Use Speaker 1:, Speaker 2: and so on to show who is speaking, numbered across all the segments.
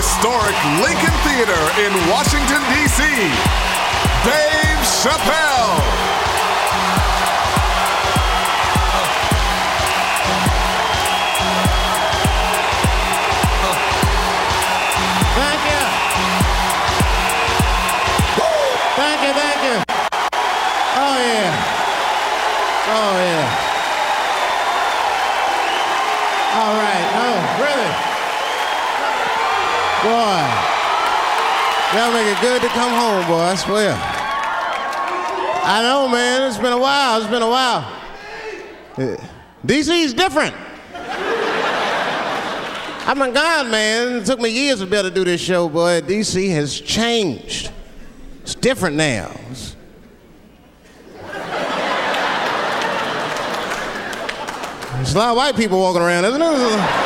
Speaker 1: historic Lincoln Theater in Washington, D.C., Dave Chappelle.
Speaker 2: Thank you. Oh, yeah. All right. Oh, really? Boy. Y'all make it good to come home, boy, I swear. I know, man. It's been a while. DC's different. I've been gone, man. It took me years to be able to do this show, boy. DC has changed. It's different now. There's a lot of white people walking around, isn't there?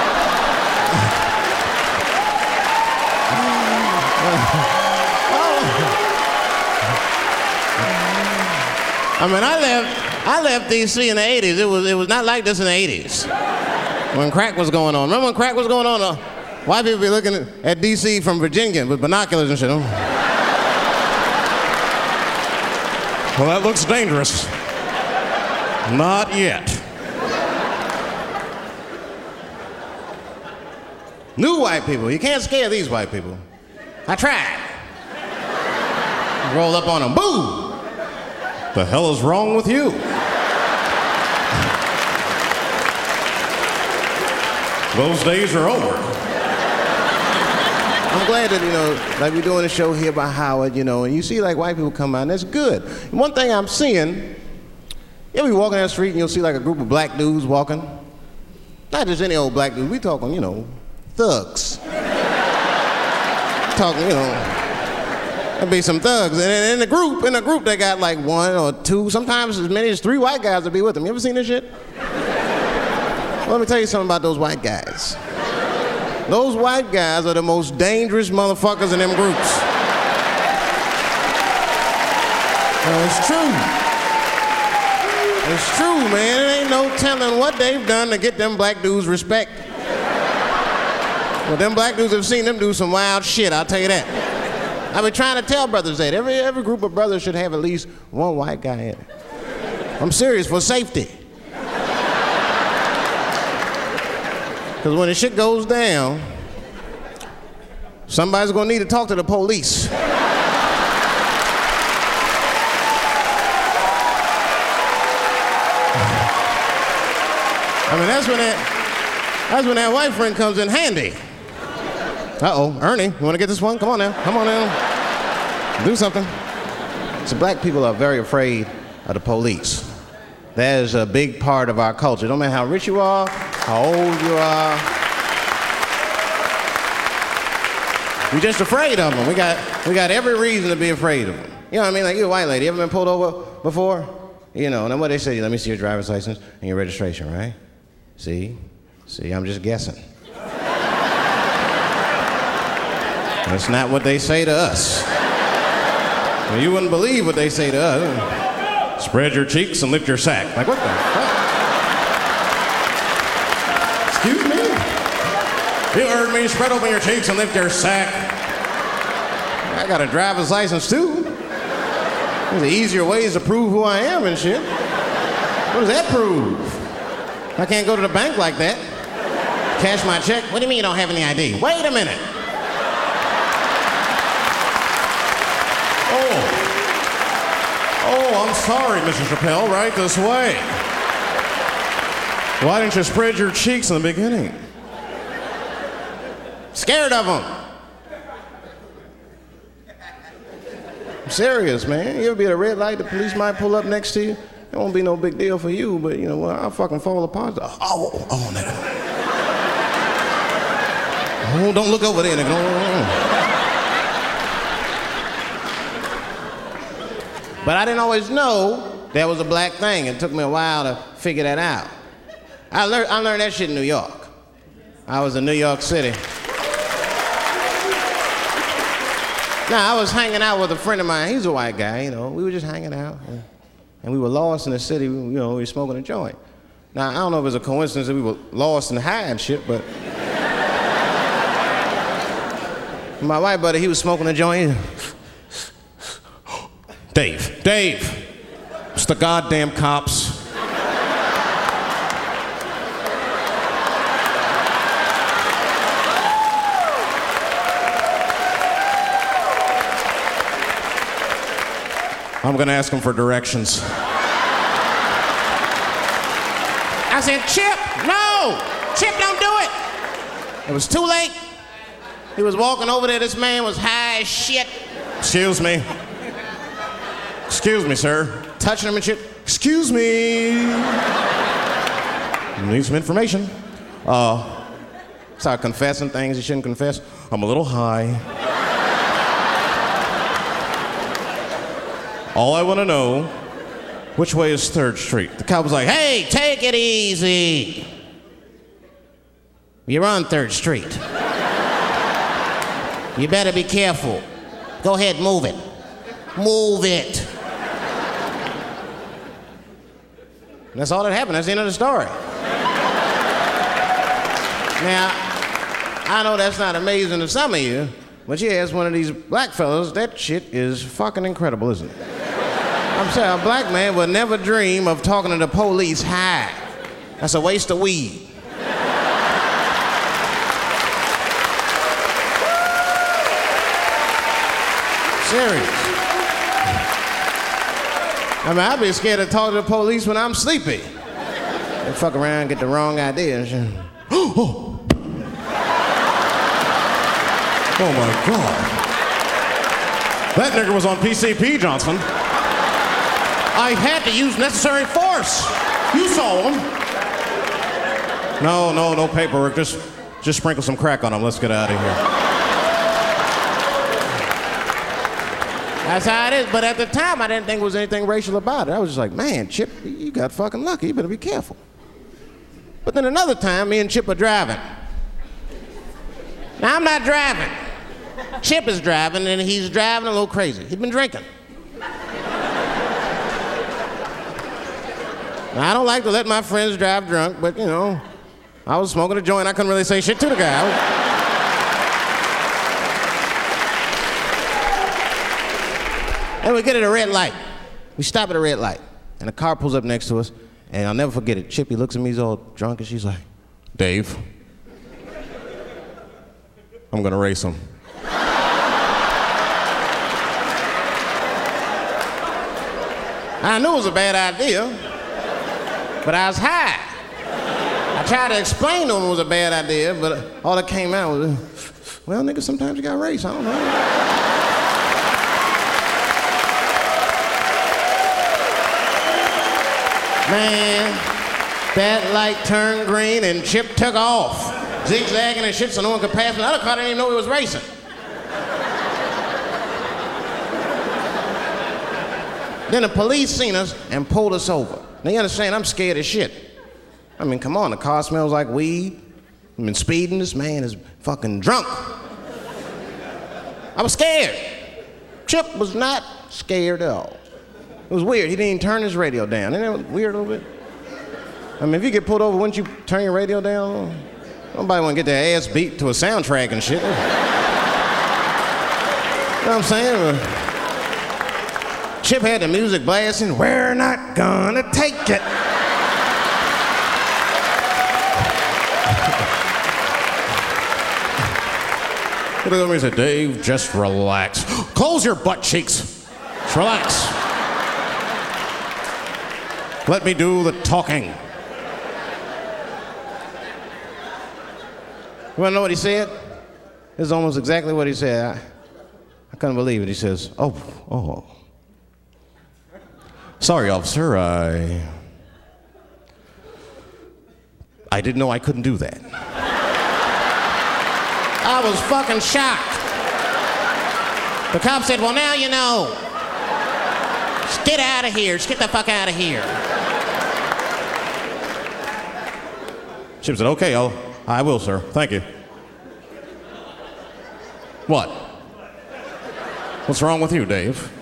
Speaker 2: I mean, I left D.C. in the 80s. It was not like this in the 80s when crack was going on. Remember when crack was going on? White people be looking at D.C. from Virginia with binoculars and shit. Well, that looks dangerous. Not yet. New white people. You can't scare these white people. I tried. Roll up on them. Boo! The hell is wrong with you? Those days are over. I'm glad that, like we're doing a show here by Howard, and you see like white people come out, and that's good. And one thing I'm seeing, you'll be walking down the street and you'll see like a group of black dudes walking. Not just any old black dudes, we talking, thugs. Talking, there'll be some thugs. And in the group they got like one or two, sometimes as many as 3 white guys will be with them. You ever seen this shit? Well, let me tell you something about those white guys. Those white guys are the most dangerous motherfuckers in them groups. No, it's true. It's true, man. It ain't no telling what they've done to get them black dudes respect. Well, them black dudes have seen them do some wild shit, I'll tell you that. I've been trying to tell brothers that. Every group of brothers should have at least one white guy in it. I'm serious, for safety. Because when the shit goes down, somebody's gonna need to talk to the police. I mean, that's when that white friend comes in handy. Uh-oh, Ernie, you wanna get this one? Come on now. Do something. So black people are very afraid of the police. That is a big part of our culture. No matter how rich you are, how old you are. We're just afraid of them. We got every reason to be afraid of them. You know what I mean? Like, you're a white lady. You ever been pulled over before? And then what they say, let me see your driver's license and your registration, right? See, I'm just guessing. That's not what they say to us. Well, you wouldn't believe what they say to us. Spread your cheeks and lift your sack. Like, what the fuck? Excuse me? You heard me. Spread open your cheeks and lift your sack. I got a driver's license, too. There's easier ways to prove who I am and shit. What does that prove? I can't go to the bank like that. Cash my check. What do you mean you don't have any ID? Wait a minute. Oh, I'm sorry, Mr. Chappelle. Right this way. Why didn't you spread your cheeks in the beginning? Scared of them. I'm serious, man. You ever be at a red light, the police might pull up next to you. It won't be no big deal for you, but I'll fucking fall apart. Oh, nigga. Oh, don't look over there, nigga. But I didn't always know that was a black thing. It took me a while to figure that out. I learned that shit in New York. I was in New York City. Now, I was hanging out with a friend of mine. He's a white guy, We were just hanging out. And we were lost in the city, we were smoking a joint. Now, I don't know if it was a coincidence that we were lost and high and shit, but My white buddy, he was smoking a joint. Dave, it's the goddamn cops. I'm gonna ask him for directions. I said, Chip, no! Chip, don't do it! It was too late. He was walking over there, this man was high as shit. Excuse me, sir. Touching him and shit. Excuse me. Need some information. Start confessing things he shouldn't confess. I'm a little high. All I want to know, which way is 3rd Street? The cop was like, hey, take it easy. You're on 3rd Street. You better be careful. Go ahead, move it. Move it. And that's all that happened. That's the end of the story. Now, I know that's not amazing to some of you, but you ask one of these black fellas, that shit is fucking incredible, isn't it? I'm saying a black man would never dream of talking to the police high. That's a waste of weed. Serious. I mean, I'd be scared to talk to the police when I'm sleepy. They fuck around, get the wrong idea and shit. Oh my God. That nigger was on PCP, Johnson. I had to use necessary force. You saw him. No paperwork. Just sprinkle some crack on him. Let's get out of here. That's how it is. But at the time, I didn't think there was anything racial about it. I was just like, man, Chip, you got fucking lucky. You better be careful. But then another time, me and Chip are driving. Now, I'm not driving. Chip is driving, and he's driving a little crazy. He'd been drinking. Now, I don't like to let my friends drive drunk, but, you know, I was smoking a joint. I couldn't really say shit to the guy. And we get at a red light. We stop at a red light, and a car pulls up next to us, and I'll never forget it. Chippy looks at me, he's all drunk, and she's like, Dave, I'm gonna race him. I knew it was a bad idea, but I was high. I tried to explain to him it was a bad idea, but all that came out was, well, nigga, sometimes you gotta race, I don't know. Man, that light turned green and Chip took off, zigzagging and shit so no one could pass. The other car didn't even know he was racing. Then the police seen us and pulled us over. Now you understand, I'm scared as shit. I mean, come on, the car smells like weed. I've been speeding, this man is fucking drunk. I was scared. Chip was not scared at all. It was weird, he didn't even turn his radio down. Isn't that weird a little bit? I mean, if you get pulled over, wouldn't you turn your radio down? Nobody wanna get their ass beat to a soundtrack and shit. You know what I'm saying? Chip had the music blasting, we're not gonna take it. He looked at me and said, Dave, just relax. Close your butt cheeks. Just relax. Let me do the talking. You wanna know what he said? This is almost exactly what he said. I couldn't believe it. He says, oh. Sorry, officer, I didn't know I couldn't do that. I was fucking shocked. The cop said, well, now you know. Just get out of here. Just get the fuck out of here. Chip said, okay, I will, sir. Thank you. What? What's wrong with you, Dave?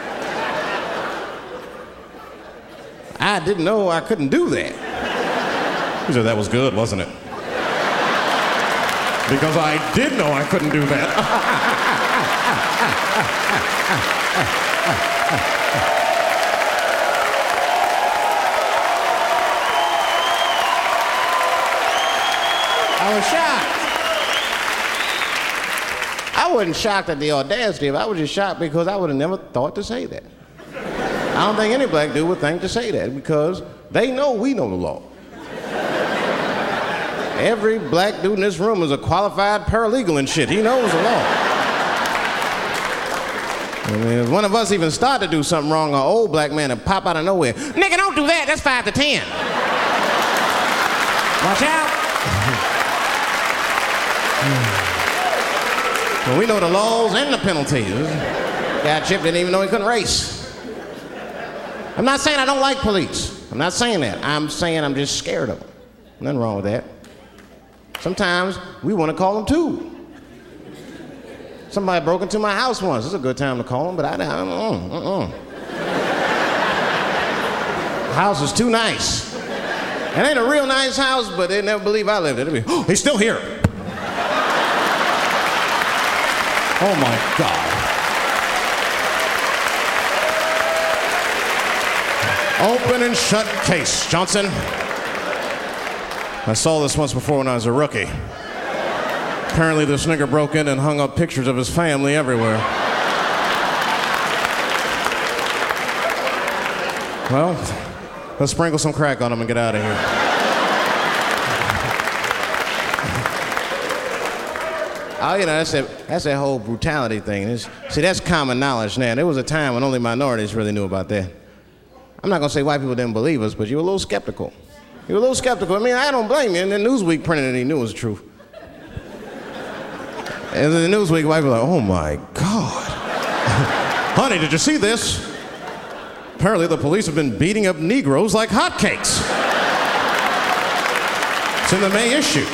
Speaker 2: I didn't know I couldn't do that. He said, that was good, wasn't it? Because I did know I couldn't do that. I was shocked. I wasn't shocked at the audacity of it. I was just shocked because I would have never thought to say that. I don't think any black dude would think to say that because they know we know the law. Every black dude in this room is a qualified paralegal and shit. He knows the law. I mean, if one of us even start to do something wrong, an old black man will pop out of nowhere. Nigga, don't do that. That's 5 to 10. Watch out. Well, we know the laws and the penalties. Guy Chip didn't even know he couldn't race. I'm not saying I don't like police. I'm not saying that. I'm saying I'm just scared of them. Nothing wrong with that. Sometimes we want to call them too. Somebody broke into my house once. It's a good time to call them, but I don't. The house is too nice. It ain't a real nice house, but they never believe I lived it. They'll be, oh, he's still here. Oh my God. Open and shut case, Johnson. I saw this once before when I was a rookie. Apparently this nigger broke in and hung up pictures of his family everywhere. Well, let's sprinkle some crack on him and get out of here. Oh, you know, that's that whole brutality thing. See, that's common knowledge now. There was a time when only minorities really knew about that. I'm not gonna say white people didn't believe us, but you were a little skeptical. You were a little skeptical. I mean, I don't blame you. And then Newsweek printed it, he knew it was the truth. And then the Newsweek, white people were like, oh my God. Honey, did you see this? Apparently the police have been beating up Negroes like hotcakes. It's in the May issue.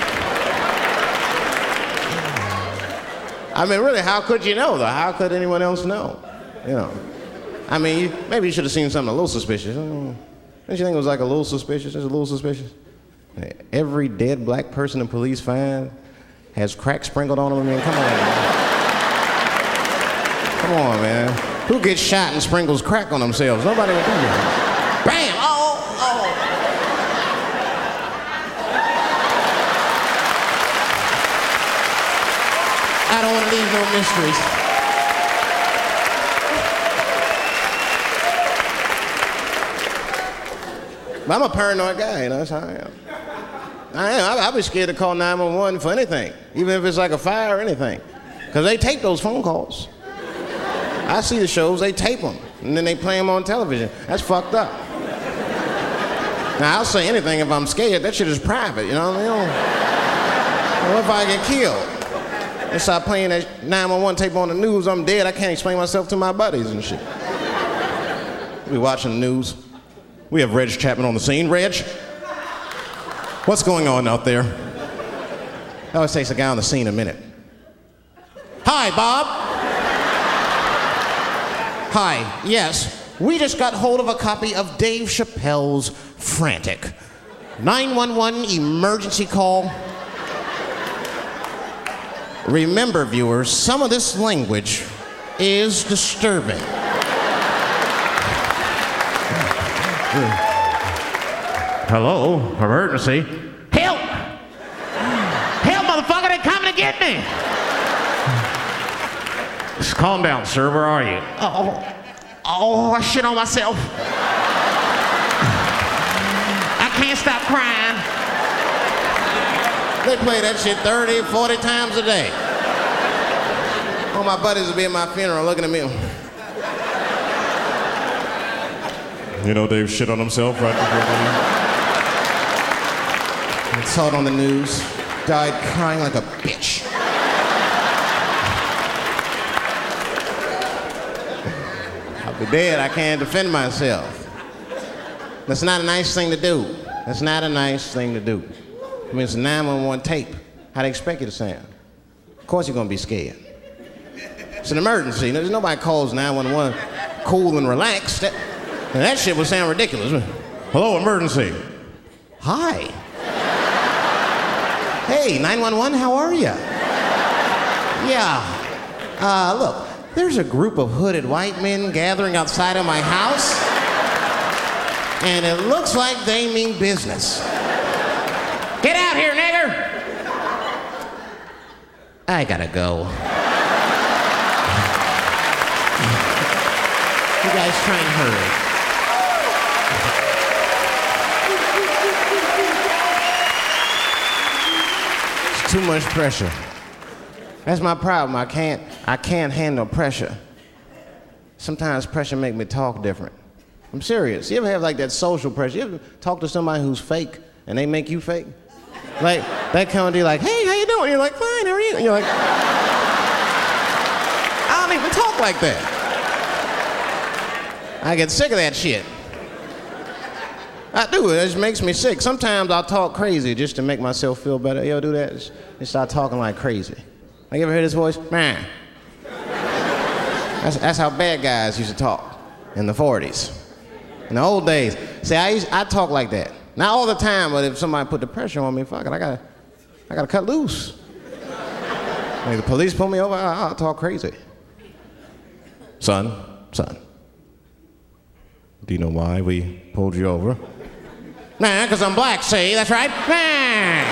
Speaker 2: I mean, really, how could you know, though? How could anyone else know? You know. I mean, maybe you should have seen something a little suspicious. Don't you think it was like a little suspicious? Just a little suspicious? Every dead black person the police find has crack sprinkled on them. I mean, come on, man. Come on, man. Who gets shot and sprinkles crack on themselves? Nobody would do that. Bam! Oh! I don't want to leave no mysteries. But I'm a paranoid guy, you know, that's how I am. I'd be scared to call 911 for anything, even if it's like a fire or anything. Because they tape those phone calls. I see the shows, they tape them, and then they play them on television. That's fucked up. Now, I'll say anything if I'm scared. That shit is private, you know what I mean? What if I get killed? They start playing that 911 tape on the news, I'm dead, I can't explain myself to my buddies and shit. We watching the news. We have Reg Chapman on the scene. Reg, what's going on out there? It always takes a guy on the scene a minute. Hi, Bob. Hi, yes. We just got hold of a copy of Dave Chappelle's Frantic. 911 emergency call. Remember, viewers, some of this language is disturbing.
Speaker 3: Hello, emergency. Help! Help, motherfucker, they're coming to get me! Just calm down, sir, where are you? Oh, I shit on myself. I can't stop crying.
Speaker 2: They play that shit 30, 40 times a day. All my buddies will be at my funeral looking at me.
Speaker 4: You know, Dave shit on himself right before
Speaker 2: I saw it on the news. Died crying like a bitch. I'll be dead. I can't defend myself. That's not a nice thing to do. That's not a nice thing to do. I mean, it's a 911 tape. How do they expect you to sound? Of course you're gonna be scared. It's an emergency. There's nobody calls 911 cool and relaxed. That shit would sound ridiculous.
Speaker 4: Hello, emergency.
Speaker 2: Hi. Hey, 911, how are you? Yeah. Look, there's a group of hooded white men gathering outside of my house, and it looks like they mean business. Get out here, nigger! I gotta go. You guys try and hurry. It's too much pressure. That's my problem. I can't handle pressure. Sometimes pressure make me talk different. I'm serious. You ever have like that social pressure? You ever talk to somebody who's fake and they make you fake? Like, they come to you like, hey, how you doing? You're like, fine, how are you? And you're like, I don't even talk like that. I get sick of that shit. I do, it just makes me sick. Sometimes I'll talk crazy just to make myself feel better. You ever do that? Just start talking like crazy. Like, you ever hear this voice? Man. That's how bad guys used to talk in the 40s. In the old days. See, I talk like that. Not all the time, but if somebody put the pressure on me, fuck it, I gotta cut loose. Like the police pull me over, I'll talk crazy. Son, do you know why we pulled you over? Nah, because I'm black, see, that's right. Nah.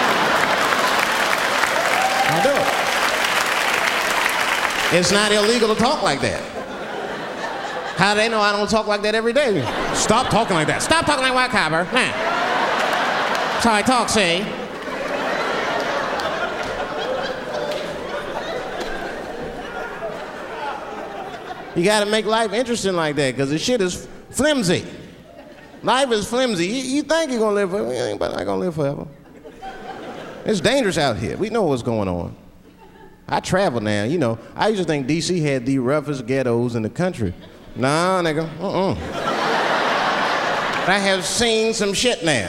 Speaker 2: I'll do it. It's not illegal to talk like that. How do they know I don't talk like that every day? Stop talking like that. Stop talking like white copper. Nah. That's how I talk, see? You gotta make life interesting like that, because the shit is flimsy. Life is flimsy. You think you're gonna live forever, you ain't not gonna live forever. It's dangerous out here. We know what's going on. I travel now, you know. I used to think DC had the roughest ghettos in the country. Nah, nigga, I have seen some shit now.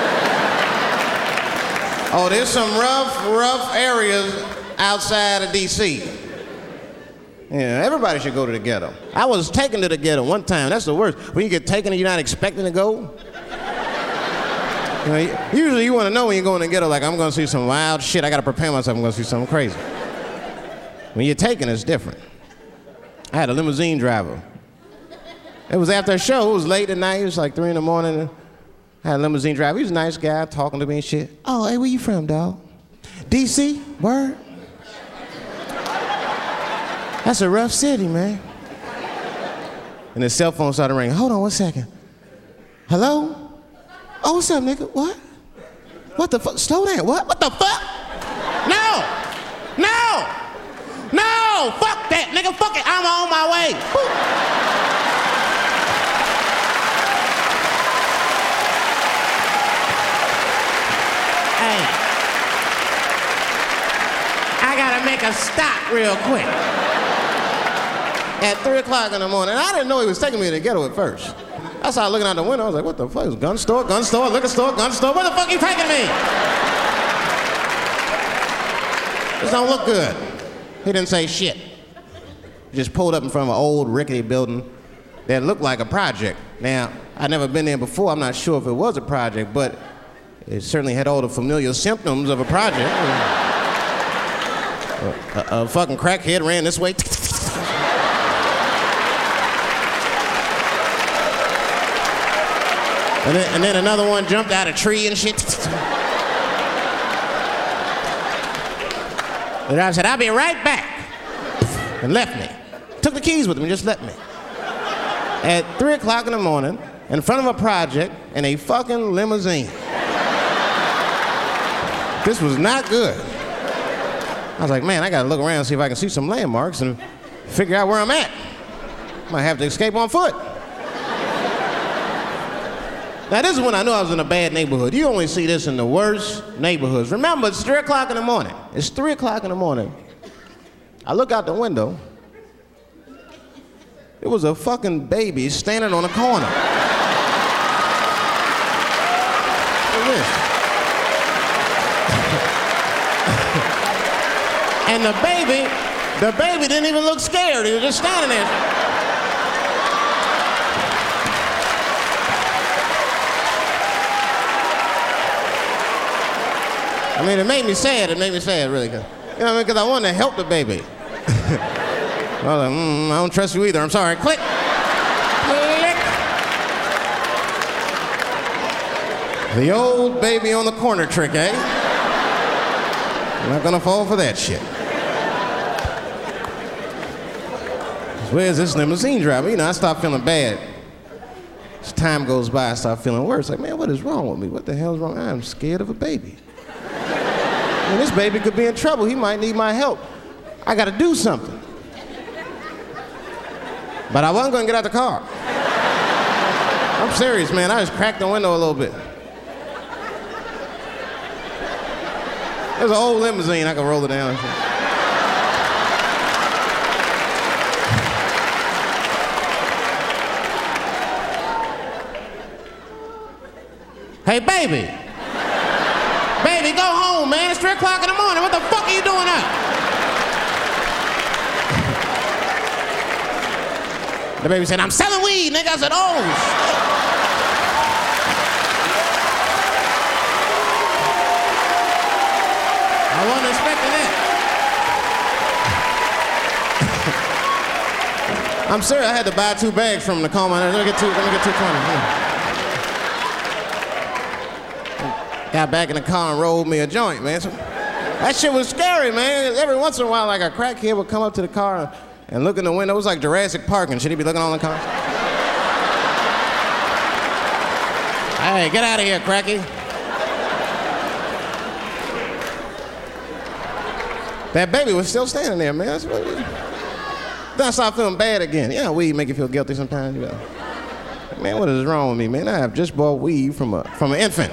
Speaker 2: Oh, there's some rough areas outside of DC. Yeah, everybody should go to the ghetto. I was taken to the ghetto one time. That's the worst. When you get taken and you're not expecting to go. You know, usually you want to know when you go in the ghetto, like, I'm going to see some wild shit. I got to prepare myself. I'm going to see something crazy. When you're taken, it's different. I had a limousine driver. It was after a show. It was late at night. It was like 3 in the morning. I had a limousine driver. He was a nice guy talking to me and shit. Oh, hey, where you from, dog? DC? Word? That's a rough city, man. And his cell phone started ringing. Hold on 1 second. Hello? Oh, what's up, nigga? What? What the fuck? Slow down. What the fuck? No! Fuck that, nigga. Fuck it. I'm on my way. Woo. Hey. I gotta make a stop real quick. At 3 o'clock in the morning. I didn't know he was taking me to the ghetto at first. I started looking out the window. I was like, what the fuck? It's gun store, liquor store, gun store. Where the fuck are you taking me? This don't look good. He didn't say shit. He just pulled up in front of an old rickety building that looked like a project. Now, I'd never been there before. I'm not sure if it was a project, but it certainly had all the familiar symptoms of a project. A fucking crackhead ran this way. And then another one jumped out of a tree and shit. The driver said, I'll be right back. And left me. Took the keys with him and just left me. At 3 o'clock in the morning, in front of a project, in a fucking limousine. This was not good. I was like, man, I gotta look around and see if I can see some landmarks and figure out where I'm at. Might have to escape on foot. Now, this is when I knew I was in a bad neighborhood. You only see this in the worst neighborhoods. Remember, it's 3 o'clock in the morning. It's 3 o'clock in the morning. I look out the window. It was a fucking baby standing on a corner. Look at this. And the baby didn't even look scared. He was just standing there. I mean, it made me sad. It made me sad, really. You know what I mean? Because I wanted to help the baby. I was like, I don't trust you either. I'm sorry. Click. Click. The old baby on the corner trick, eh? I'm not gonna fall for that shit. Where's this limousine driver? You know, I start feeling bad. As time goes by, I start feeling worse. Like, man, what is wrong with me? What the hell's wrong? I'm scared of a baby. And this baby could be in trouble. He might need my help. I gotta do something. But I wasn't gonna get out the car. I'm serious, man. I just cracked the window a little bit. There's an old limousine. I could roll it down. Hey, baby. Baby, go home, man. It's 3 o'clock in the morning. What the fuck are you doing up? The baby said, I'm selling weed, nigga. I said, oh, shit. I wasn't expecting that. I'm serious. I had to buy 2 bags from him to calm my nerves. Let me get 220. Got back in the car and rolled me a joint, man. So, that shit was scary, man. Every once in a while, like a crackhead would come up to the car and look in the window. It was like Jurassic Park and shit. He'd be looking on the car. Hey, get out of here, cracky. That baby was still standing there, man. Then I started feeling bad again. You know, weed make you feel guilty sometimes. You know. Man, what is wrong with me, man? I have just bought weed from an infant.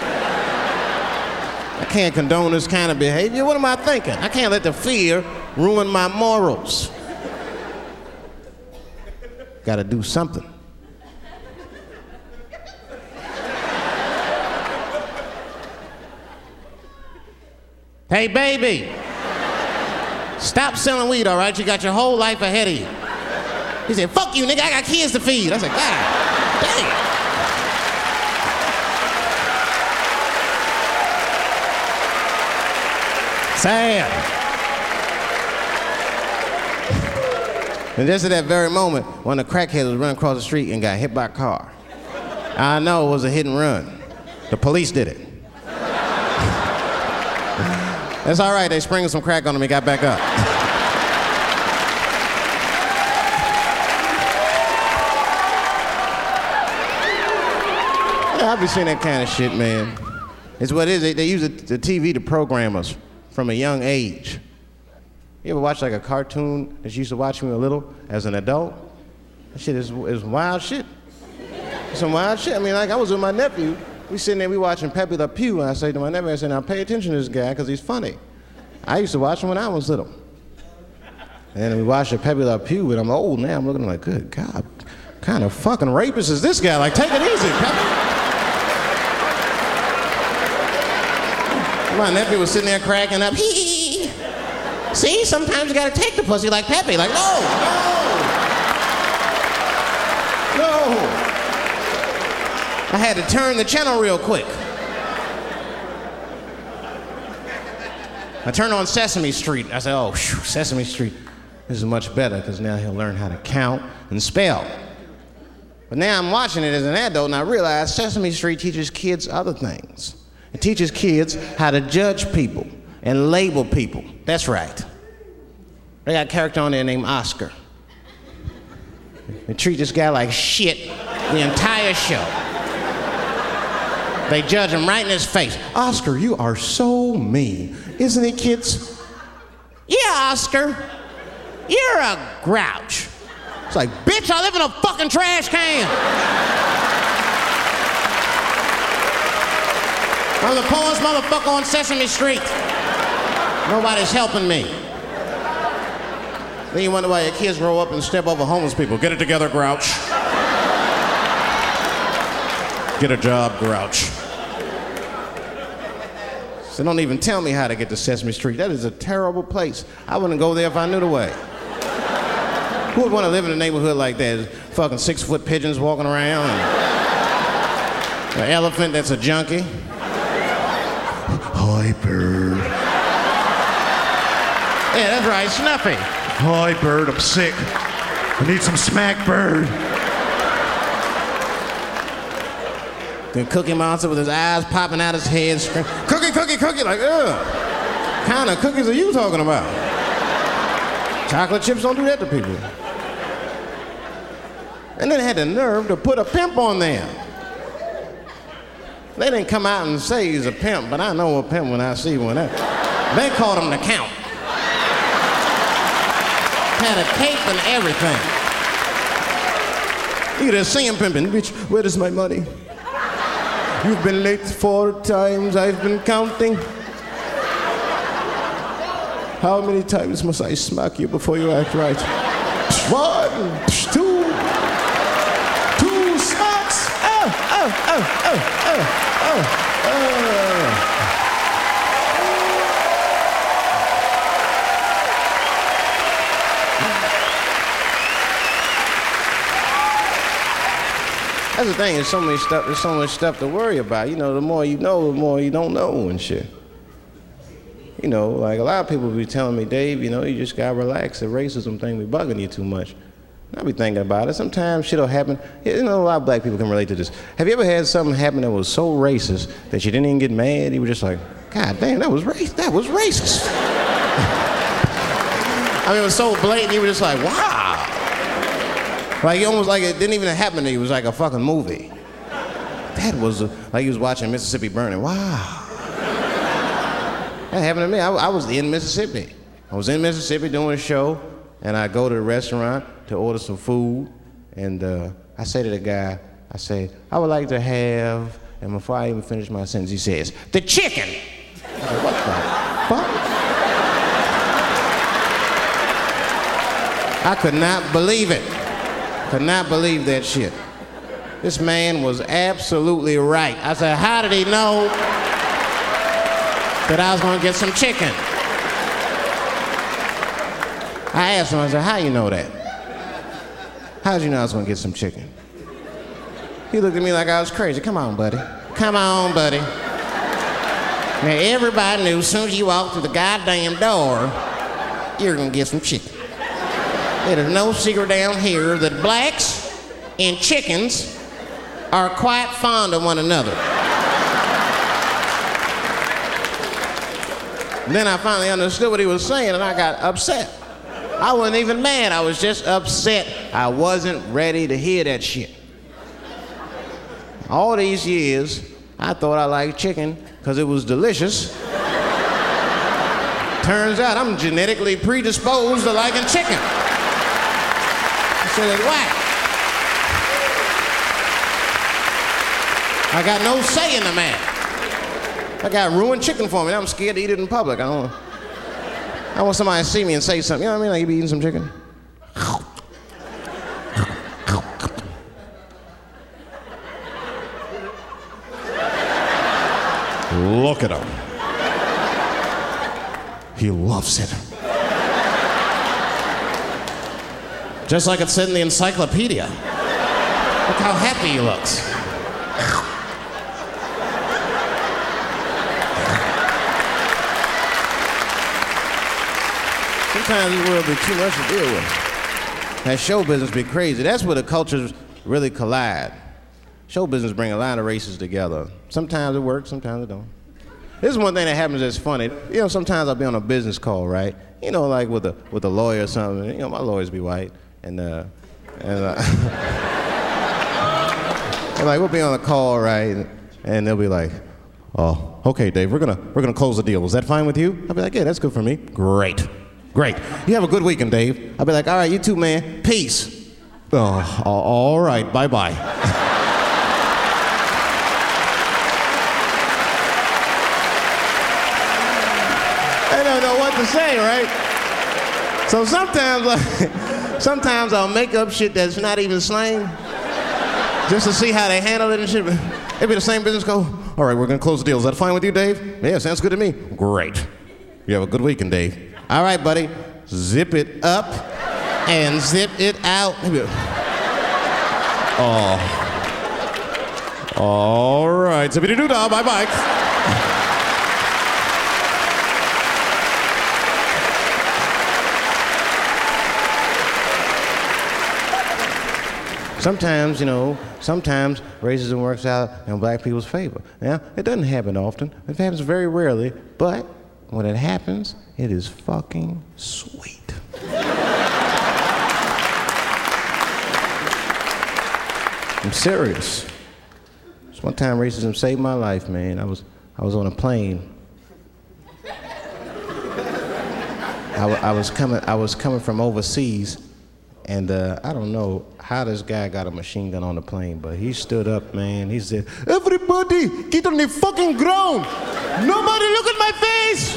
Speaker 2: I can't condone this kind of behavior. What am I thinking? I can't let the fear ruin my morals. Gotta do something. Hey, baby. Stop selling weed, all right? You got your whole life ahead of you. He said, fuck you, nigga. I got kids to feed. I said, God damn. Sad. And just at that very moment, one of the crackheads was running across the street and got hit by a car. I know it was a hit and run. The police did it. That's all right. They sprinkled some crack on him and got back up. Yeah, I'll be seeing that kind of shit, man. It's what it is. They use the TV to program us from a young age. You ever watch like a cartoon that you used to watch when you were little as an adult? That shit is wild shit. It's some wild shit. I mean, like I was with my nephew. We sitting there, we watching Pepe Le Pew, and I say to my nephew, I said, now pay attention to this guy because he's funny. I used to watch him when I was little. And we watched Pepe Le Pew, and I'm old now. I'm looking like, good God, what kind of fucking rapist is this guy? Like, take it easy, Pepe. My nephew was sitting there cracking up. Hee. See, sometimes you gotta take the pussy like Pepe. Like, no. I had to turn the channel real quick. I turned on Sesame Street. I said, oh, whew, Sesame Street. This is much better because now he'll learn how to count and spell. But now I'm watching it as an adult and I realize Sesame Street teaches kids other things. It teaches kids how to judge people and label people. That's right. They got a character on there named Oscar. They treat this guy like shit the entire show. They judge him right in his face. Oscar, you are so mean. Isn't he, kids? Yeah, Oscar. You're a grouch. It's like, bitch, I live in a fucking trash can. I'm the poorest motherfucker on Sesame Street. Nobody's helping me. Then you wonder why your kids grow up and step over homeless people. Get it together, grouch. Get a job, grouch. So don't even tell me how to get to Sesame Street. That is a terrible place. I wouldn't go there if I knew the way. Who would want to live in a neighborhood like that? Fucking 6-foot pigeons walking around. And an elephant that's a junkie. Hyper. Yeah, that's right, Snuffy.
Speaker 5: Hi, Bird, I'm sick. I need some smack, Bird.
Speaker 2: The Cookie Monster with his eyes popping out his head, screaming, cookie, cookie, cookie, like, ugh. What kind of cookies are you talking about? Chocolate chips don't do that to people. And then they had the nerve to put a pimp on there. They didn't come out and say he's a pimp, but I know a pimp when I see one. They called him the Count. Had a cape and everything. You could just see him pimping. Bitch, where is my money? You've been late 4 times, I've been counting. How many times must I smack you before you act right? 1, 2 smacks. That's the thing, there's so much stuff to worry about. You know, the more you know, the more you don't know and shit. You know, like a lot of people be telling me, Dave, you know, you just gotta relax. The racism thing be bugging you too much. And I be thinking about it. Sometimes shit'll happen. You know, a lot of black people can relate to this. Have you ever had something happen that was so racist that you didn't even get mad? You were just like, God damn, that was racist. I mean, it was so blatant, you were just like, wow. Like, almost like it didn't even happen to you. It was like a fucking movie. That was like you was watching Mississippi Burning. Wow. That happened to me. I was in Mississippi. I was in Mississippi doing a show, and I go to the restaurant to order some food, and I say to the guy, I say, I would like to have, and before I even finish my sentence, he says, the chicken. I said, what the fuck? I could not believe it. Could not believe that shit. This man was absolutely right. I said, how did he know that I was gonna get some chicken? I asked him, I said, how you know that? How'd you know I was gonna get some chicken? He looked at me like I was crazy. Come on, buddy. Come on, buddy. Now, everybody knew as soon as you walked through the goddamn door, you're gonna get some chicken. There's no secret down here that blacks and chickens are quite fond of one another. Then I finally understood what he was saying, and I got upset. I wasn't even mad, I was just upset. I wasn't ready to hear that shit. All these years, I thought I liked chicken because it was delicious. Turns out I'm genetically predisposed to liking chicken. I said, why? I got no say in the matter. I got ruined chicken for me. I'm scared to eat it in public. I want somebody to see me and say something. You know what I mean? Like, you be eating some chicken.
Speaker 4: Look at him. He loves it.
Speaker 2: Just like it said in the encyclopedia. Look how happy he looks. Sometimes this world be too much to deal with. That show business be crazy. That's where the cultures really collide. Show business bring a lot of races together. Sometimes it works, sometimes it don't. This is one thing that happens that's funny. You know, sometimes I'll be on a business call, right? You know, like with a lawyer or something. You know, my lawyers be white, and like we'll be on a call, right? And they'll be like, "Oh, okay, Dave, we're gonna close the deal. Is that fine with you?" I'll be like, "Yeah, that's good for me." Great. You have a good weekend, Dave. I'll be like, "All right, you too, man. Peace." Oh, all right, bye-bye. I don't know what to say, right? So sometimes I'll make up shit that's not even slang, just to see how they handle it and shit. It'll be the same business go, "All right, we're gonna close the deal. Is that fine with you, Dave?" "Yeah, sounds good to me." "Great. You have a good weekend, Dave." "All right, buddy. Zip it up and zip it out."
Speaker 4: Oh. All right. Zippity-doo-dah. Bye-bye.
Speaker 2: Sometimes, sometimes racism works out in black people's favor. Now, it doesn't happen often. It happens very rarely, but when it happens, it is fucking sweet. I'm serious. Just one time racism saved my life, man. I was on a plane. I was coming from overseas, and I don't know how this guy got a machine gun on the plane, but he stood up, man. He said, "Everybody, get on the fucking ground! Nobody look at my face!"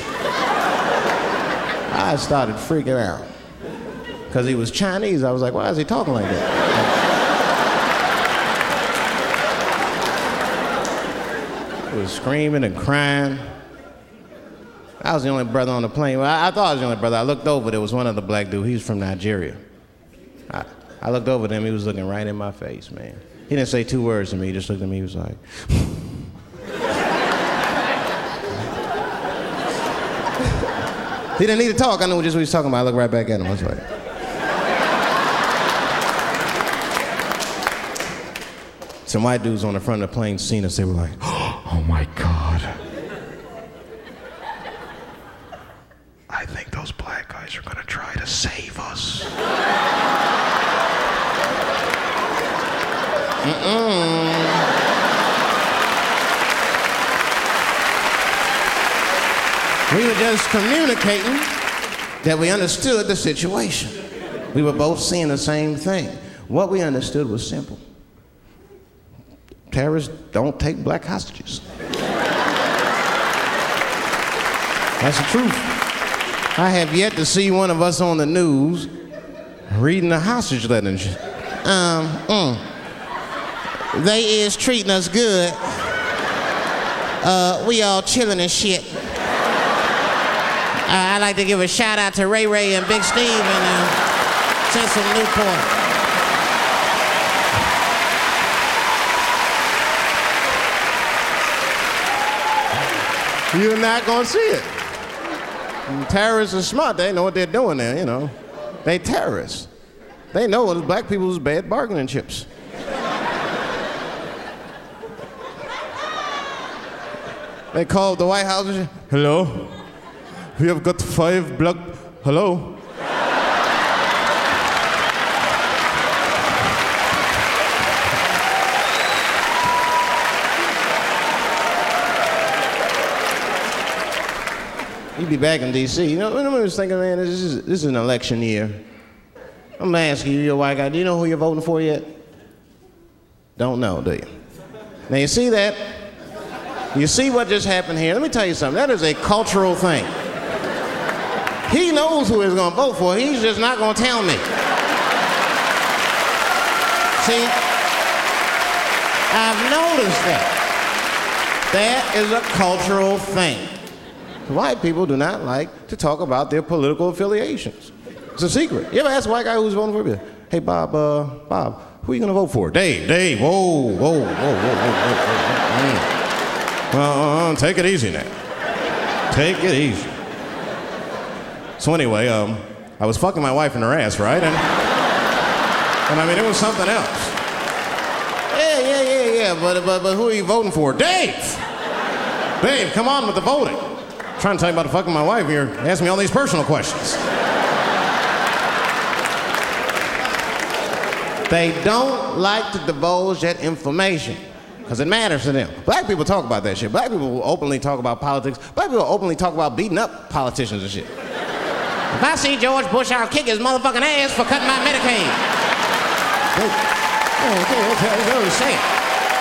Speaker 2: I started freaking out. Because he was Chinese, I was like, why is he talking like that? He was screaming and crying. I was the only brother on the plane. Well, I thought I was the only brother. I looked over, there was one other black dude. He was from Nigeria. I looked over at him, he was looking right in my face, man. He didn't say two words to me, he just looked at me, he was like... He didn't need to talk, I knew just what he was talking about. I looked right back at him, I was like... Some white dudes on the front of the plane seen us, they were like, "Oh my God. I think those black guys are gonna try to save us." We were just communicating that we understood the situation. We were both seeing the same thing. What we understood was simple. Terrorists don't take black hostages. That's the truth. I have yet to see one of us on the news reading a hostage letter and shit. They is treating us good. We all chilling and shit. I'd like to give a shout out to Ray Ray and Big Steve and Cecil Newport. You're not gonna see it. And terrorists are smart. They know what they're doing there, They terrorists. They know it's black people's bad bargaining chips. They called the White House and said, "Hello? We have got 5 black... Hello?" You'd be back in D.C. I was thinking, man, this is an election year. I'm gonna ask you, you're a white guy, do you know who you're voting for yet? Don't know, do you? Now you see that? You see what just happened here? Let me tell you something, that is a cultural thing. He knows who he's gonna vote for, he's just not gonna tell me. See, I've noticed that. That is a cultural thing. White people do not like to talk about their political affiliations. It's a secret. You ever ask a white guy who's voting for you? "Hey, Bob, who are you gonna vote for?" Dave, whoa. Well, take it easy now. Take it easy. So anyway, I was fucking my wife in her ass, right? And I mean, it was something else. Yeah, but who are you voting for? Dave, come on with the voting. I'm trying to tell you about fucking my wife, you're asking me all these personal questions. They don't like to divulge that information because it matters to them. Black people talk about that shit. Black people will openly talk about politics. Black people will openly talk about beating up politicians and shit. If I see George Bush, I'll kick his motherfucking ass for cutting my Medicaid. Okay, say it.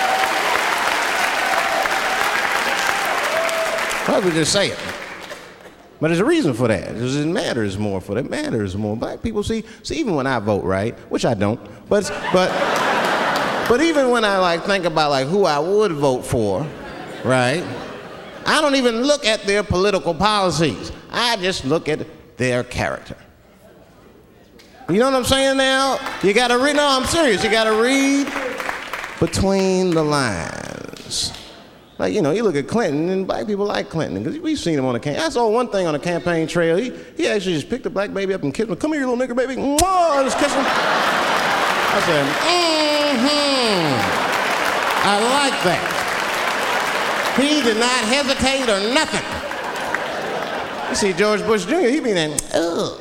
Speaker 2: Why would just say it? But there's a reason for that. It matters more for that. It matters more. Black people see even when I vote, right? Which I don't. But even when I think about who I would vote for, right? I don't even look at their political policies. I just look at their character. You know what I'm saying now? You gotta read, no, I'm serious. You gotta read between the lines. You look at Clinton, and black people like Clinton, because we've seen him on the campaign. I saw one thing on the campaign trail. He actually just picked a black baby up and kissed him. "Come here, you little nigger baby." Mwah! I just kissed him. I said, I like that. He did not hesitate or nothing. You see George Bush Jr., he be then, ugh.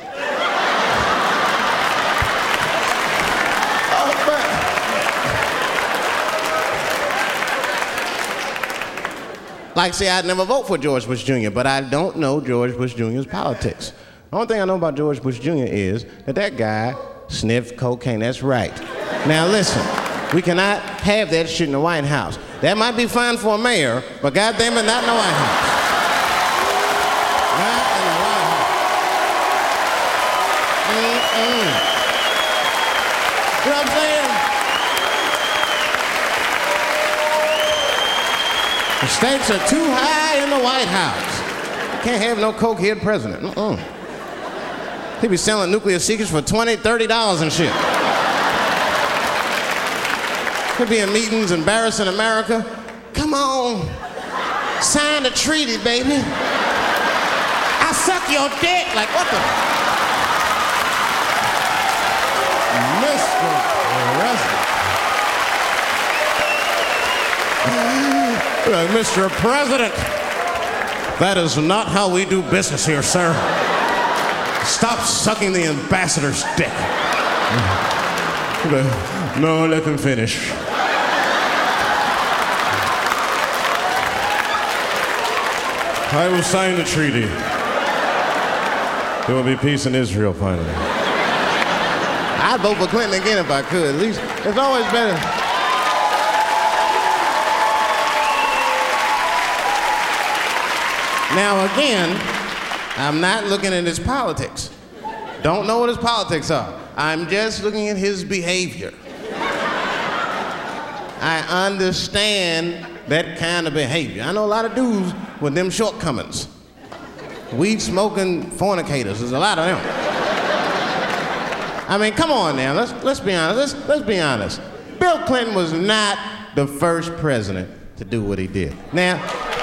Speaker 2: Like, say, I'd never vote for George Bush Jr., but I don't know George Bush Jr.'s politics. The only thing I know about George Bush Jr. is that guy sniffed cocaine. That's right. Now, listen, we cannot have that shit in the White House. That might be fine for a mayor, but goddamn it, not in the White House. Not in the White House. You know what I'm saying? The stakes are too high in the White House. Can't have no cokehead president. He be selling nuclear secrets for $20, $30 and shit. He'll be in meetings embarrassing America. Come on, sign the treaty, baby. I suck your dick. Like, what the? Mr. President. Like, Mr. President, that is not how we do business here, sir. Stop sucking the ambassador's dick. No, let them finish.
Speaker 4: I will sign the treaty. There will be peace in Israel finally.
Speaker 2: I'd vote for Clinton again if I could. At least it's always better. Now again, I'm not looking at his politics. Don't know what his politics are. I'm just looking at his behavior. I understand that kind of behavior. I know a lot of dudes with them shortcomings. Weed smoking fornicators, there's a lot of them. I mean, come on now, let's be honest. Let's be honest. Bill Clinton was not the first president to do what he did. Now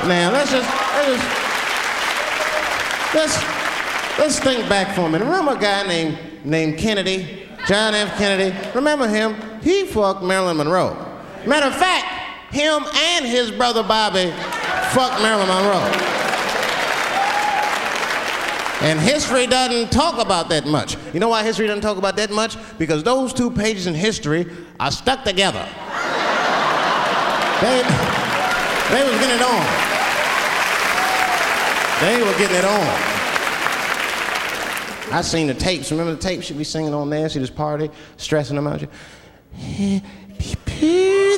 Speaker 2: let's think back for a minute. Remember a guy named Kennedy, John F. Kennedy? Remember him? He fucked Marilyn Monroe. Matter of fact, him and his brother Bobby fucked Marilyn Monroe. And history doesn't talk about that much. You know why history doesn't talk about that much? Because those 2 pages in history are stuck together. They was getting it on. They were getting it on. I seen the tapes. Remember the tapes? She'd be singing on there. She'd just party, stressing them out. Happy birthday,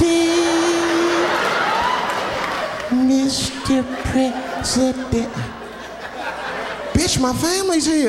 Speaker 2: Mr. President. Bitch, my family's here.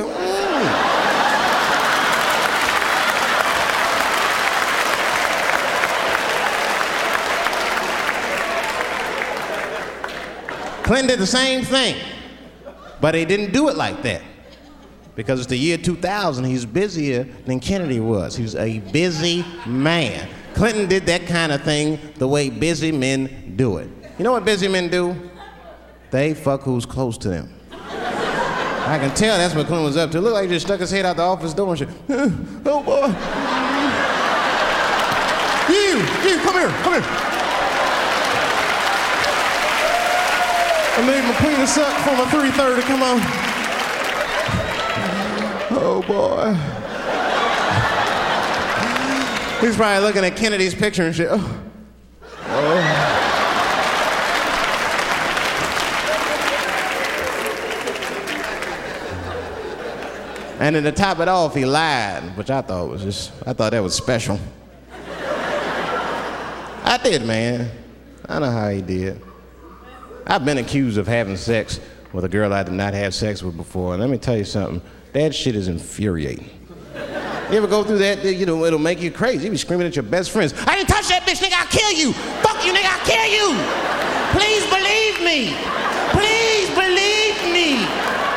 Speaker 2: Clinton did the same thing, but he didn't do it like that. Because it's the year 2000, he's busier than Kennedy was. He was a busy man. Clinton did that kind of thing the way busy men do it. You know what busy men do? They fuck who's close to them. I can tell that's what Clinton was up to. Look like he just stuck his head out the office door and shit. Oh boy. You, come here. I made my penis up for my 3:30, come on. Oh boy. He's probably looking at Kennedy's picture and shit. Oh. And then to top it off, he lied, which I thought that was special. I did, man. I know how he did. I've been accused of having sex with a girl I did not have sex with before, and let me tell you something, that shit is infuriating. You ever go through that? You know, it'll make you crazy. You be screaming at your best friends, I didn't touch that bitch, nigga, I'll kill you. Fuck you, nigga, I'll kill you. Please believe me. Please believe me.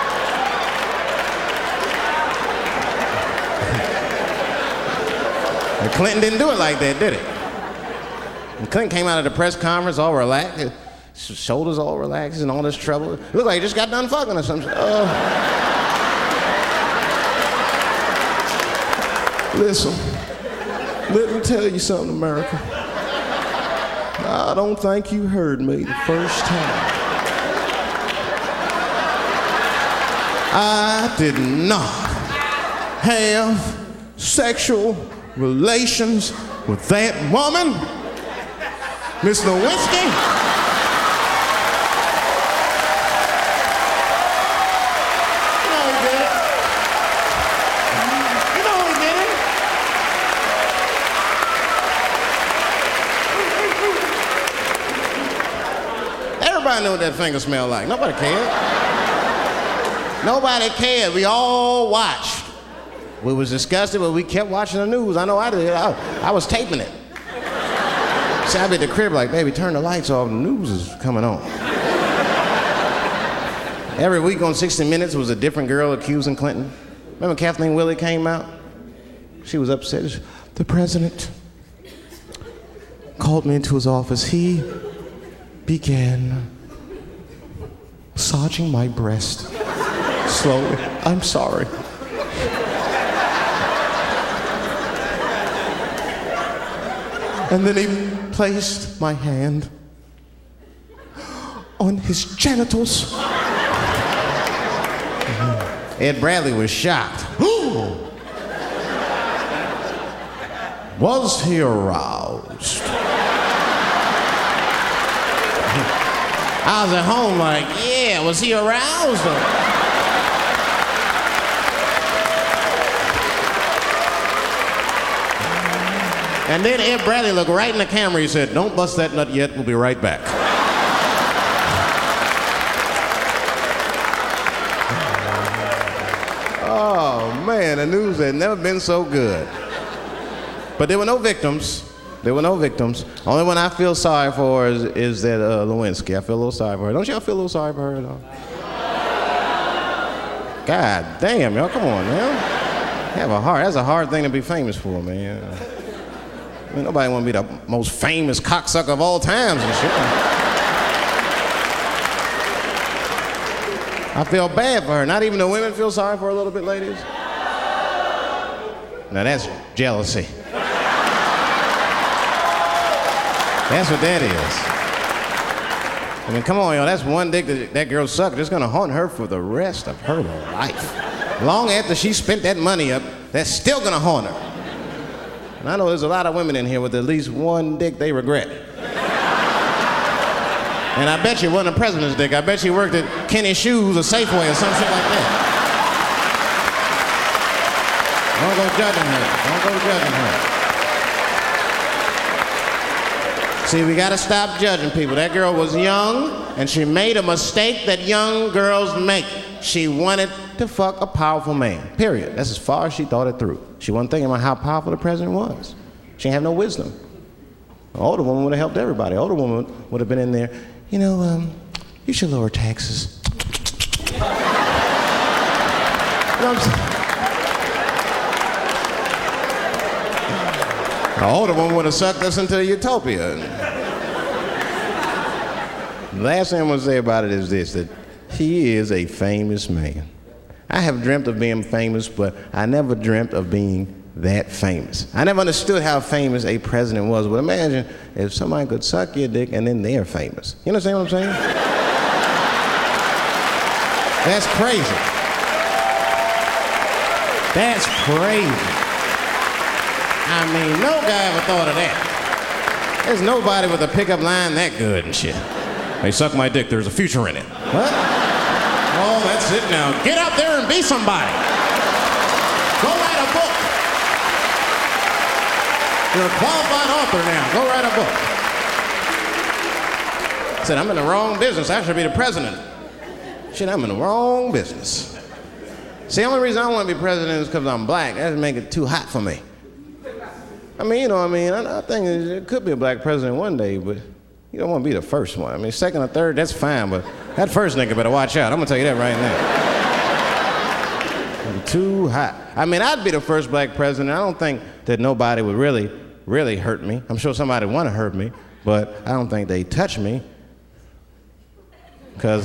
Speaker 2: And Clinton didn't do it like that, did he? And Clinton came out of the press conference all relaxed, his shoulders all relaxed and all this trouble. It looked like he just got done fucking or something. Listen, Let me tell you something, America. I don't think you heard me the first time. I did not have sexual relations with that woman, Miss Lewinsky. You know he did it. You know he did it. Everybody knew what that finger smelled like. Nobody cared. Nobody cared. We all watched. We was disgusted, but we kept watching the news. I know I did. I was taping it. See, I'd be at the crib like, baby, turn the lights off. The news is coming on. Every week on 60 Minutes was a different girl accusing Clinton. Remember Kathleen Willey came out? She was upset. The president called me into his office. He began massaging my breast slowly. I'm sorry. And then he placed my hand on his genitals. Ed Bradley was shocked. Was he aroused? I was at home like, yeah, was he aroused? And then Ed Bradley looked right in the camera. He said, don't bust that nut yet. We'll be right back. Oh, man, the news had never been so good. But there were no victims. There were no victims. Only one I feel sorry for is that Lewinsky. I feel a little sorry for her. Don't y'all feel a little sorry for her at all? God damn, y'all, come on, man. Have a heart. That's a hard thing to be famous for, man. I mean, nobody want to be the most famous cocksucker of all times and shit. I feel bad for her. Not even the women feel sorry for her a little bit, ladies? Now that's jealousy. That's what that is. I mean, come on, y'all. That's one dick that girl sucked. It's gonna haunt her for the rest of her life. Long after she spent that money up, that's still gonna haunt her. And I know there's a lot of women in here with at least one dick they regret. And I bet you it wasn't a president's dick. I bet you worked at Kenny Shoes or Safeway or some shit like that. Don't go judging her. Don't go judging her. See, we gotta stop judging people. That girl was young, and she made a mistake that young girls make. She wanted to fuck a powerful man, period. That's as far as she thought it through. She wasn't thinking about how powerful the president was. She didn't have no wisdom. An older woman would have helped everybody. An older woman would have been in there, you know, you should lower taxes. You know what I'm saying? An older woman would have sucked us into utopia. The last thing I'm going to say about it is this, that he is a famous man. I have dreamt of being famous, but I never dreamt of being that famous. I never understood how famous a president was, but imagine if somebody could suck your dick and then they're famous. You understand what I'm saying? That's crazy. That's crazy. I mean, no guy ever thought of that. There's nobody with a pickup line that good and shit. Hey, suck my dick, there's a future in it. What? Oh, that's it now. Get out there and be somebody. Go write a book. You're a qualified author now. Go write a book. I said, I'm in the wrong business. I should be the president. Shit, I'm in the wrong business. See, the only reason I want to be president is because I'm black. That would make it too hot for me. I mean, you know, I think it could be a black president one day, but you don't want to be the first one. I mean, second or third, that's fine, but that first nigga better watch out. I'm gonna tell you that right now. I'm too hot. I mean, I'd be the first black president. I don't think that nobody would really, really hurt me. I'm sure somebody would want to hurt me, but I don't think they'd touch me. Because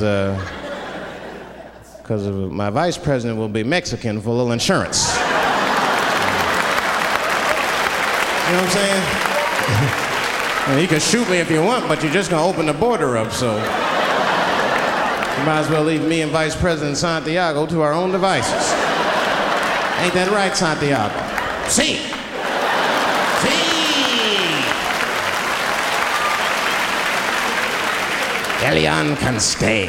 Speaker 2: my vice president will be Mexican for a little insurance. know what I'm saying? Well, you can shoot me if you want, but you're just gonna open the border up, so. You might as well leave me and Vice President Santiago to our own devices. Ain't that right, Santiago? See. Elian can stay.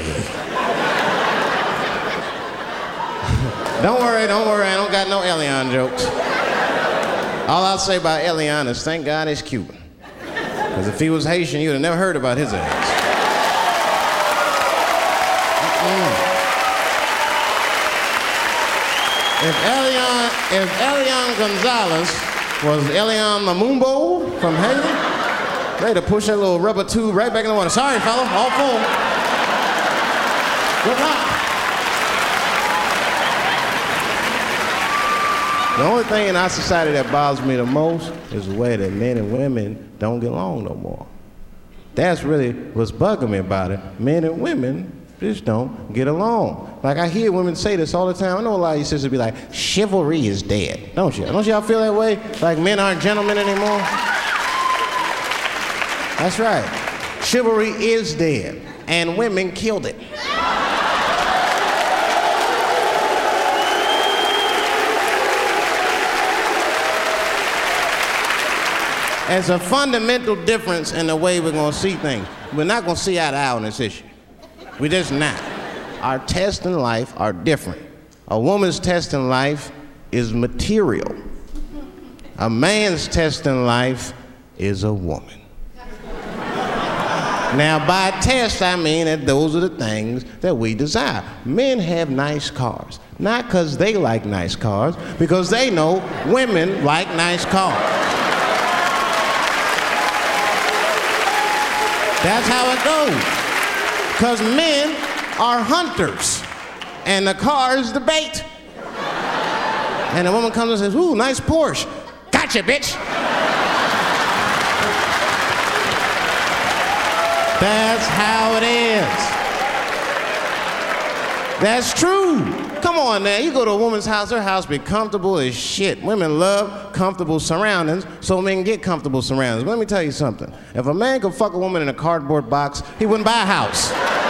Speaker 2: Don't worry, I don't got no Elian jokes. All I'll say about Elian is thank God he's Cuban. Because if he was Haitian, you'd have never heard about his ass. If Elian Gonzalez was Elian Mamumbo from Haiti, they'd have pushed that little rubber tube right back in the water. Sorry, fella, all full. Good luck. The only thing in our society that bothers me the most is the way that men and women don't get along no more. That's really what's bugging me about it. Men and women just don't get along. Like I hear women say this all the time. I know a lot of you sisters be like, chivalry is dead, don't you? Don't y'all feel that way? Like men aren't gentlemen anymore? That's right. Chivalry is dead, and women killed it. There's a fundamental difference in the way we're gonna see things. We're not gonna see eye to eye on this issue. We're just not. Our tests in life are different. A woman's test in life is material. A man's test in life is a woman. Now, by test, I mean that those are the things that we desire. Men have nice cars, not because they like nice cars, because they know women like nice cars. That's how it goes. Because men are hunters, and the car is the bait. And a woman comes and says, ooh, nice Porsche. Gotcha, bitch. That's how it is. That's true. Come on now, you go to a woman's house, her house be comfortable as shit. Women love comfortable surroundings, so men get comfortable surroundings. But let me tell you something. If a man could fuck a woman in a cardboard box, he wouldn't buy a house.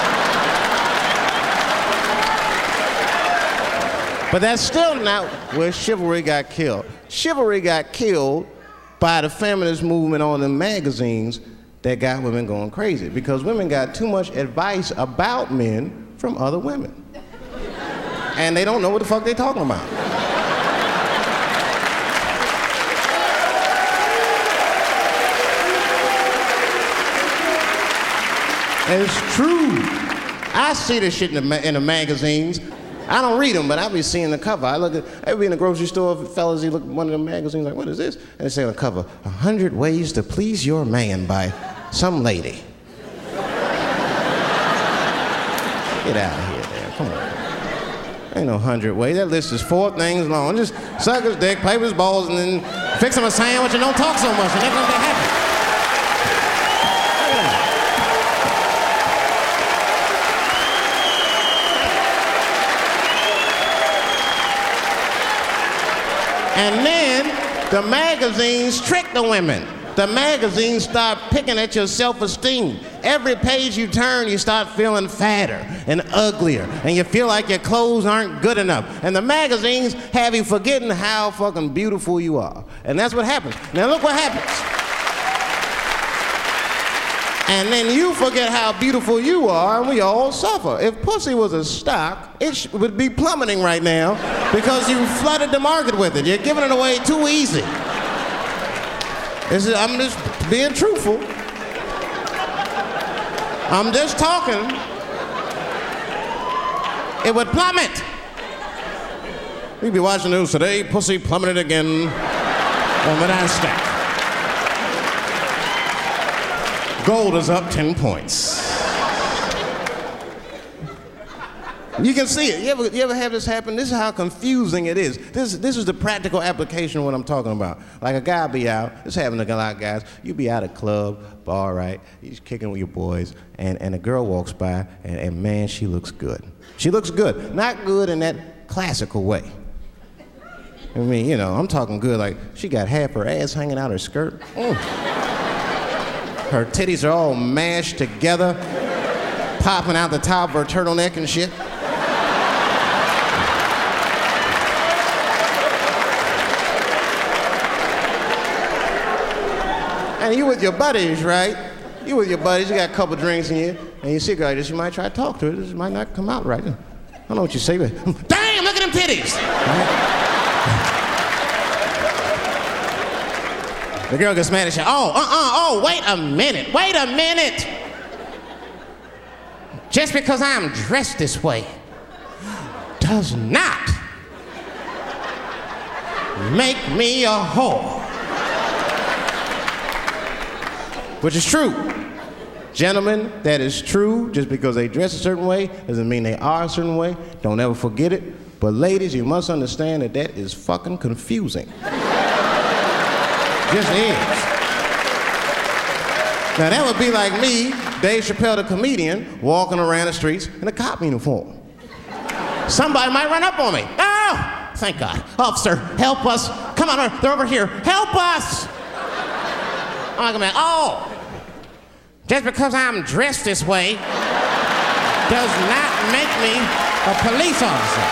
Speaker 2: But that's still not where chivalry got killed. Chivalry got killed by the feminist movement on the magazines that got women going crazy, because women got too much advice about men from other women. And they don't know what the fuck they're talking about. And it's true. I see this shit in the magazines. I don't read them, but I be seeing the cover. I be in the grocery store, fellas, you look at one of the magazines like, what is this? And they say on the cover, 100 Ways to Please Your Man by some lady. Get out of here, man, come on. Ain't no 100 ways. That list is 4 things long. Just suck his dick, play with his balls, and then fix him a sandwich and don't talk so much, and they're gonna be happy. And then the magazines trick the women. The magazines start picking at your self-esteem. Every page you turn, you start feeling fatter and uglier, and you feel like your clothes aren't good enough. And the magazines have you forgetting how fucking beautiful you are. And that's what happens. Now look what happens. And then you forget how beautiful you are, and we all suffer. If pussy was a stock, it would be plummeting right now because you flooded the market with it. You're giving it away too easy. I'm just being truthful. I'm just talking. It would plummet. You'd be watching the news today, pussy plummeted again on the NASDAQ. Gold is up 10 points. You can see it. You ever have this happen? This is how confusing it is. This is the practical application of what I'm talking about. Like a guy be out, this happens to a lot of guys, you be out at a club, bar, right? You're kicking with your boys, and a girl walks by, and man, she looks good. She looks good. Not good in that classical way. I mean, you know, I'm talking good, like she got half her ass hanging out her skirt. Her titties are all mashed together, popping out the top of her turtleneck and shit. And you with your buddies, right? You with your buddies, you got a couple drinks in you, and you see a girl like this, you might try to talk to her. This might not come out right. I don't know what you say, but damn, look at them titties! The girl gets mad at you. Oh, wait a minute. Just because I'm dressed this way does not make me a whore. Which is true. Gentlemen, that is true. Just because they dress a certain way doesn't mean they are a certain way. Don't ever forget it. But ladies, you must understand that that is fucking confusing. Just is. Now that would be like me, Dave Chappelle the comedian, walking around the streets in a cop uniform. Somebody might run up on me. Oh, thank God. Officer, help us. Come on, they're over here. Help us. I'm like, oh, just because I'm dressed this way does not make me a police officer.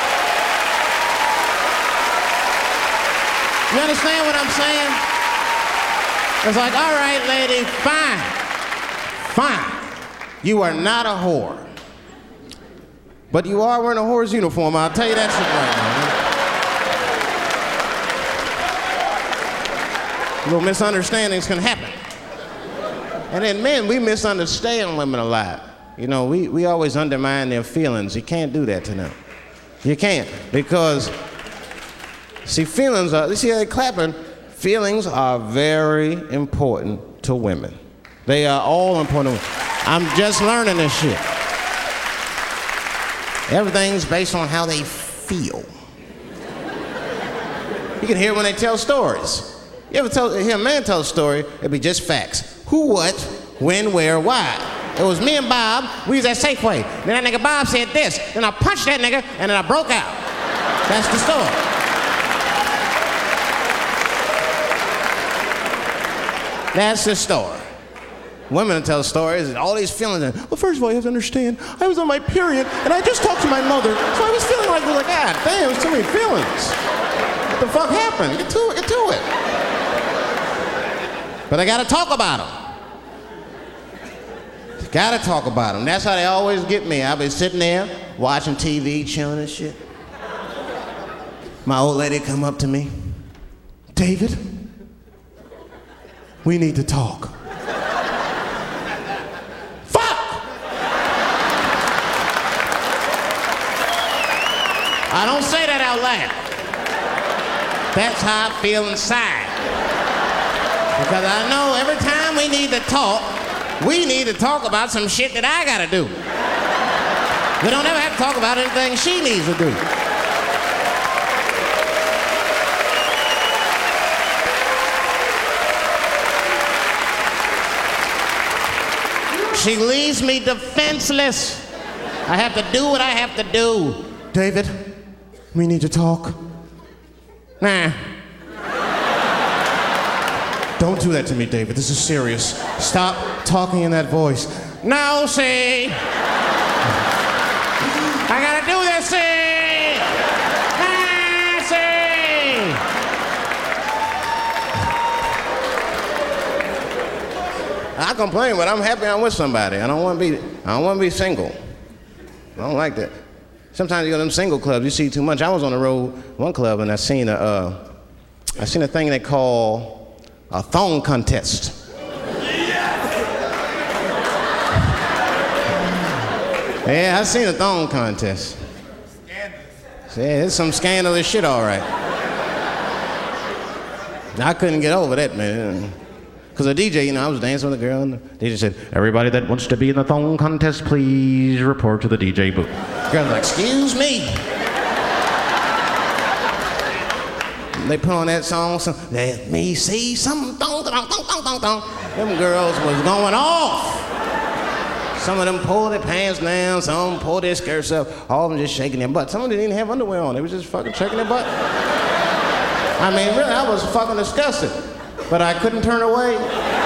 Speaker 2: You understand what I'm saying? It's like, all right, lady, fine. You are not a whore. But you are wearing a whore's uniform, I'll tell you that shit right now. Little misunderstandings can happen. And then men, we misunderstand women a lot. You know, we always undermine their feelings. You can't do that to them. You can't, because see, feelings are, you see how they clapping? Feelings are very important to women. They are all important to women. I'm just learning this shit. Everything's based on how they feel. You can hear when they tell stories. You ever hear a man tell a story, it'd be just facts. Who, what, when, where, why. It was me and Bob, we was at Safeway. Then that nigga Bob said this, then I punched that nigga, and then I broke out. That's the story. That's the story. Women tell stories, and all these feelings. Well, first of all, you have to understand, I was on my period, and I just talked to my mother, so I was feeling like, God damn, there's too many feelings. What the fuck happened? Get to it. But I gotta talk about them. Gotta talk about them. That's how they always get me. I'll be sitting there, watching TV, chilling and shit. My old lady come up to me. David, we need to talk. Fuck! I don't say that out loud. That's how I feel inside. Because I know every time we need to talk about some shit that I gotta do. We don't ever have to talk about anything she needs to do. She leaves me defenseless. I have to do what I have to do. David, we need to talk. Nah. Don't do that to me, David. This is serious. Stop talking in that voice. No, see. I gotta do this, see. I complain, but I'm happy I'm with somebody. I don't want to be single. I don't like that. Sometimes you go to them single clubs, you see too much. I was on the road, one club, and I seen a thing they call a thong contest. Yeah, I seen a thong contest. Scandalous. Yeah, it's some scandalous shit, all right. I couldn't get over that, man. Because the DJ, I was dancing with a girl, and the DJ said, everybody that wants to be in the thong contest, please report to the DJ booth. The girl was like, excuse me. They put on that song, let me see some thong, thong, thong, thong, thong, thong. Them girls was going off. Some of them pulled their pants down, some of them pulled their skirts up, all of them just shaking their butt. Some of them didn't even have underwear on, they was just fucking shaking their butt. I mean, really, I was fucking disgusted. But I couldn't turn away.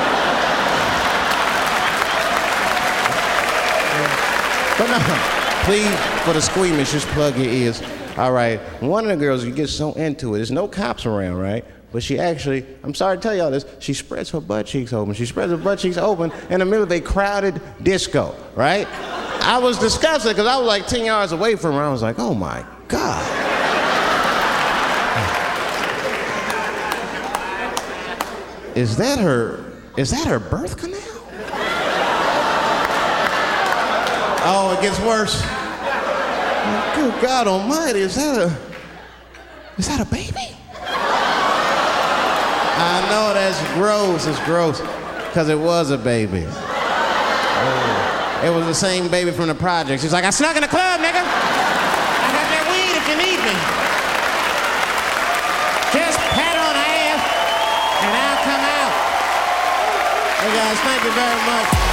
Speaker 2: But no, please, for the squeamish, just plug your ears. All right, one of the girls, you get so into it, there's no cops around, right? But she actually, I'm sorry to tell y'all this, she spreads her butt cheeks open. She spreads her butt cheeks open in the middle of a crowded disco, right? I was disgusted because I was like 10 yards away from her. I was like, oh my God. Is that her birth canal? Oh, it gets worse. Oh, good God Almighty, is that a baby? I know that's gross. It's gross, because it was a baby. Oh. It was the same baby from the project. She's like, I snuck in the club, nigga. I got that weed if you need me. Just pat on the ass, and I'll come out. Hey guys, thank you very much.